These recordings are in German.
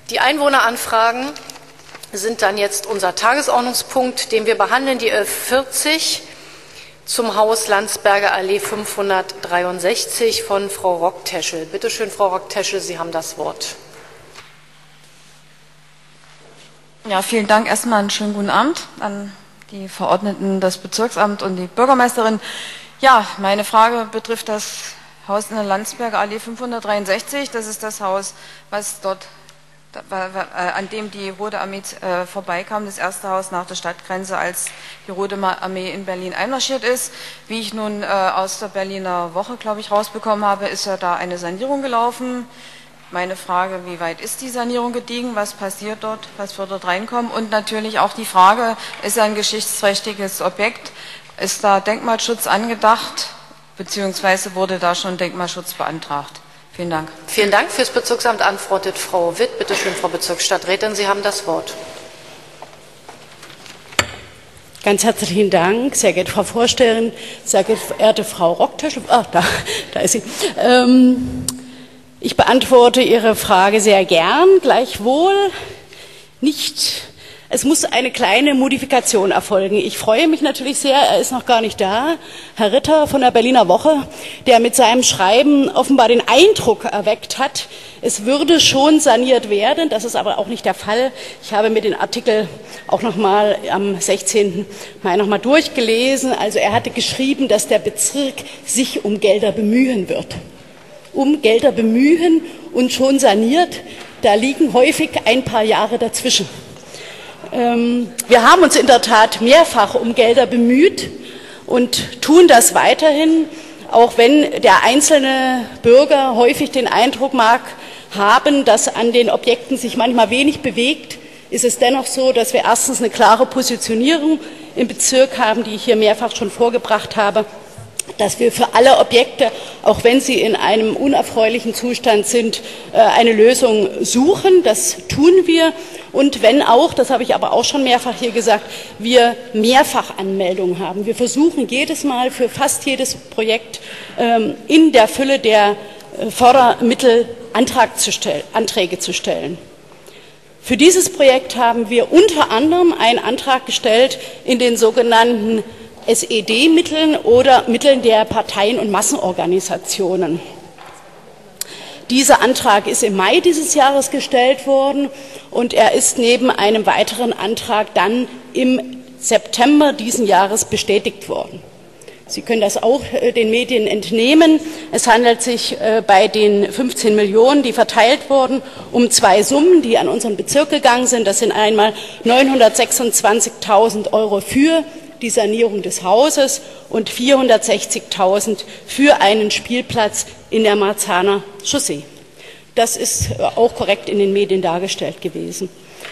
Die Einwohneranfragen sind dann jetzt unser Tagesordnungspunkt, den wir behandeln, die 11:40 zum Haus Landsberger Allee 563 von Frau Rockteschel. Bitte schön, Frau Rockteschel, Sie haben das Wort. Ja, vielen Dank. Erstmal einen schönen guten Abend an die Verordneten des Bezirksamts und die Bürgermeisterin. Ja, meine Frage betrifft das Haus in der Landsberger Allee 563. Das ist das Haus, was dort, an dem die Rote Armee vorbeikam, das erste Haus nach der Stadtgrenze, als die Rote Armee in Berlin einmarschiert ist. Wie ich nun aus der Berliner Woche, glaube ich, rausbekommen habe, ist ja da eine Sanierung gelaufen. Meine Frage, wie weit ist die Sanierung gediegen, was passiert dort, was wird dort reinkommen? Und natürlich auch die Frage, ist ein geschichtsträchtiges Objekt, ist da Denkmalschutz angedacht, beziehungsweise wurde da schon Denkmalschutz beantragt? Vielen Dank. Vielen Dank. Fürs Bezirksamt antwortet Frau Witt. Bitte schön, Frau Bezirksstadträtin, Sie haben das Wort. Ganz herzlichen Dank, sehr geehrte Frau Vorsteherin, sehr geehrte Frau Rockteschel. Da ist sie. Ich beantworte Ihre Frage sehr gern, gleichwohl nicht. Es muss eine kleine Modifikation erfolgen. Ich freue mich natürlich sehr, er ist noch gar nicht da, Herr Ritter von der Berliner Woche, der mit seinem Schreiben offenbar den Eindruck erweckt hat, es würde schon saniert werden. Das ist aber auch nicht der Fall. Ich habe mir den Artikel auch noch mal am 16. Mai noch mal durchgelesen. Also er hatte geschrieben, dass der Bezirk sich um Gelder bemühen wird. Um Gelder bemühen und schon saniert, da liegen häufig ein paar Jahre dazwischen. Wir haben uns in der Tat mehrfach um Gelder bemüht und tun das weiterhin, auch wenn der einzelne Bürger häufig den Eindruck mag haben, dass an den Objekten sich manchmal wenig bewegt, ist es dennoch so, dass wir erstens eine klare Positionierung im Bezirk haben, die ich hier mehrfach schon vorgebracht habe, dass wir für alle Objekte, auch wenn sie in einem unerfreulichen Zustand sind, eine Lösung suchen. Das tun wir. Und wenn auch, das habe ich aber auch schon mehrfach hier gesagt, wir Mehrfachanmeldungen haben. Wir versuchen jedes Mal für fast jedes Projekt in der Fülle der Fördermittel Anträge zu stellen. Für dieses Projekt haben wir unter anderem einen Antrag gestellt in den sogenannten SED-Mitteln oder Mitteln der Parteien und Massenorganisationen. Dieser Antrag ist im Mai dieses Jahres gestellt worden und er ist neben einem weiteren Antrag dann im September diesen Jahres bestätigt worden. Sie können das auch den Medien entnehmen. Es handelt sich bei den 15 Millionen, die verteilt wurden, um zwei Summen, die an unseren Bezirk gegangen sind. Das sind einmal 926.000 € für die Sanierung des Hauses und 460.000 für einen Spielplatz in der Marzahner Chaussee. Das ist auch korrekt in den Medien dargestellt gewesen.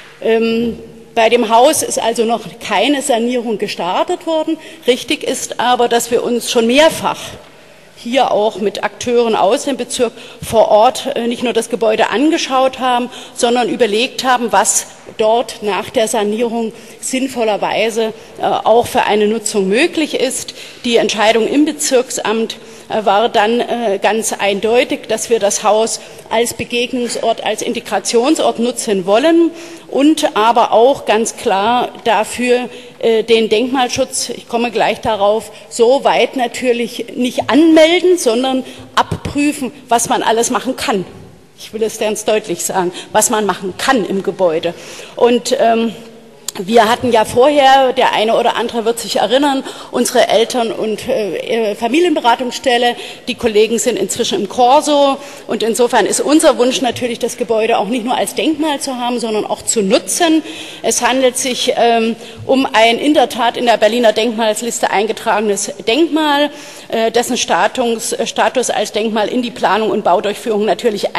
Bei dem Haus ist also noch keine Sanierung gestartet worden. Richtig ist aber, dass wir uns schon mehrfach hier auch mit Akteuren aus dem Bezirk vor Ort nicht nur das Gebäude angeschaut haben, sondern überlegt haben, was dort nach der Sanierung sinnvollerweise auch für eine Nutzung möglich ist. Die Entscheidung im Bezirksamt war dann ganz eindeutig, dass wir das Haus als Begegnungsort, als Integrationsort nutzen wollen und aber auch ganz klar dafür den Denkmalschutz, ich komme gleich darauf, so weit natürlich nicht anmelden, sondern abprüfen, was man alles machen kann. Ich will es ganz deutlich sagen, was man machen kann im Gebäude. Und wir hatten ja vorher, der eine oder andere wird sich erinnern, unsere Eltern- und Familienberatungsstelle. Die Kollegen sind inzwischen im Corso. Und insofern ist unser Wunsch natürlich, das Gebäude auch nicht nur als Denkmal zu haben, sondern auch zu nutzen. Es handelt sich um ein in der Tat in der Berliner Denkmalsliste eingetragenes Denkmal, dessen Status als Denkmal in die Planung und Baudurchführung natürlich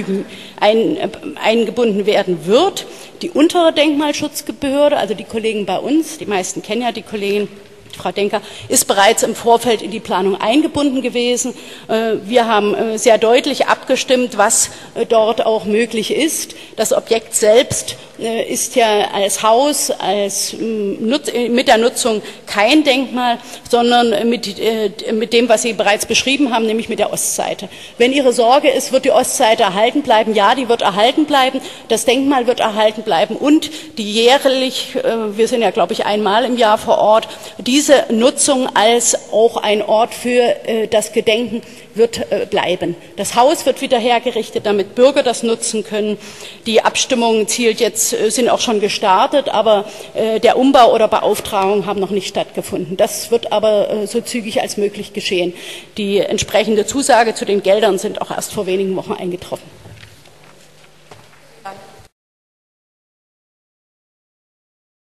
eingebunden werden wird. Die untere Denkmalschutzbehörde, also die Kollegen bei uns, die meisten kennen ja die Kollegin, Frau Denker, ist bereits im Vorfeld in die Planung eingebunden gewesen. Wir haben sehr deutlich abgestimmt, was dort auch möglich ist. Das Objekt selbst ist ja als Haus, mit der Nutzung kein Denkmal, sondern mit dem, was Sie bereits beschrieben haben, nämlich mit der Ostseite. Wenn Ihre Sorge ist, wird die Ostseite erhalten bleiben? Ja, die wird erhalten bleiben. Das Denkmal wird erhalten bleiben und die jährlich, wir sind ja, glaube ich, einmal im Jahr vor Ort, diese Nutzung als auch ein Ort für das Gedenken wird bleiben. Das Haus wird wieder hergerichtet, damit Bürger das nutzen können. Die Abstimmung sind auch schon gestartet, aber der Umbau oder Beauftragung haben noch nicht stattgefunden. Das wird aber so zügig als möglich geschehen. Die entsprechende Zusage zu den Geldern sind auch erst vor wenigen Wochen eingetroffen.